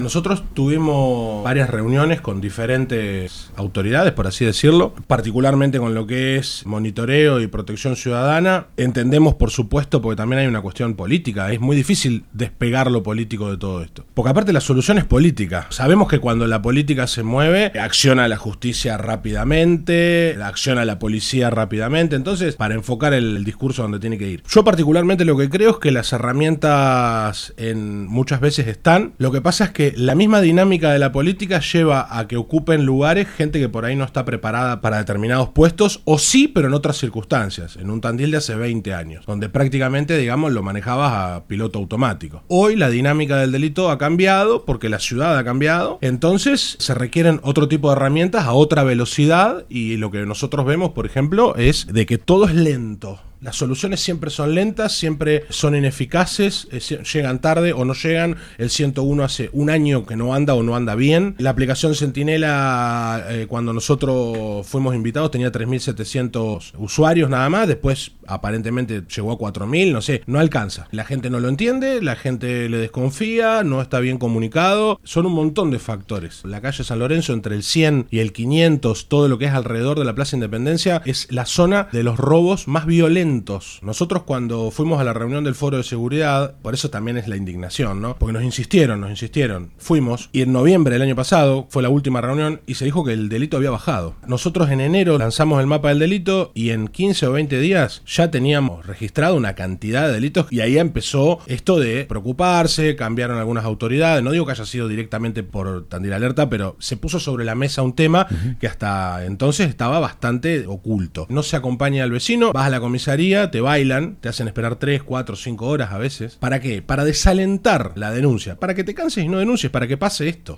Nosotros tuvimos varias reuniones con diferentes autoridades, por así decirlo, particularmente con lo que es monitoreo y protección ciudadana. Entendemos, por supuesto, porque también hay una cuestión política, es muy difícil despegar lo político de todo esto. Porque aparte la solución es política. Sabemos que cuando la política se mueve, acciona la justicia rápidamente, acciona la policía rápidamente, entonces para enfocar el discurso donde tiene que ir. Yo particularmente lo que creo es que las herramientas muchas veces están. Lo que pasa es que la misma dinámica de la política lleva a que ocupen lugares gente que por ahí no está preparada para determinados puestos, o sí, pero en otras circunstancias. En un Tandil de hace 20 años, donde prácticamente, digamos, lo manejabas a piloto automático. Hoy la dinámica del delito ha cambiado porque la ciudad ha cambiado, entonces se requieren otro tipo de herramientas a otra velocidad, y lo que nosotros vemos, por ejemplo, es de que todo es lento. Las soluciones siempre son lentas, siempre son ineficaces, llegan tarde o no llegan. El 101 hace un año que no anda o no anda bien. La aplicación Centinela, cuando nosotros fuimos invitados, tenía 3.700 usuarios nada más. Después aparentemente llegó a 4.000, no sé, no alcanza. La gente no lo entiende, la gente le desconfía, no está bien comunicado. Son un montón de factores. La calle San Lorenzo, entre el 100 y el 500, todo lo que es alrededor de la Plaza Independencia, es la zona de los robos más violentos. Nosotros cuando fuimos a la reunión del Foro de Seguridad, por eso también es la indignación, ¿no? Porque nos insistieron. Fuimos, y en noviembre del año pasado fue la última reunión y se dijo que el delito había bajado. Nosotros en enero lanzamos el mapa del delito y en 15 o 20 días ya teníamos registrado una cantidad de delitos, y ahí empezó esto de preocuparse, cambiaron algunas autoridades. No digo que haya sido directamente por Tandil Alerta, pero se puso sobre la mesa un tema que hasta entonces estaba bastante oculto. No se acompaña al vecino, vas a la comisaría, te bailan, te hacen esperar 3, 4, 5 horas a veces. ¿Para qué? Para desalentar la denuncia, para que te canses y no denuncies, para que pase esto.